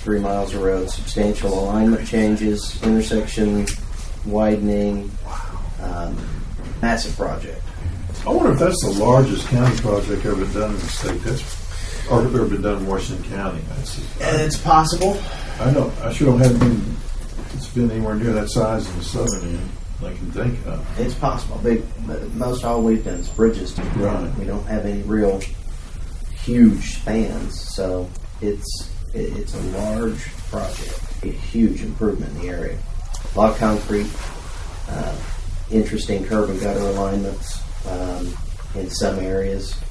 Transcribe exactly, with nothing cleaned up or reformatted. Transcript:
three miles of road, substantial alignment changes, intersection widening, um, massive project. I wonder if that's the largest county project ever done in the state. That's or ever been done in Washington County. That's, And it's possible. I know. I sure haven't been. It's been anywhere near that size in the southern end. I can think of. It's possible. Big, but most all we've done is bridges. Right. We don't have any real huge spans, so it's it, it's a large project, a huge improvement in the area. A lot of concrete, uh, interesting curb and gutter alignments um, in some areas.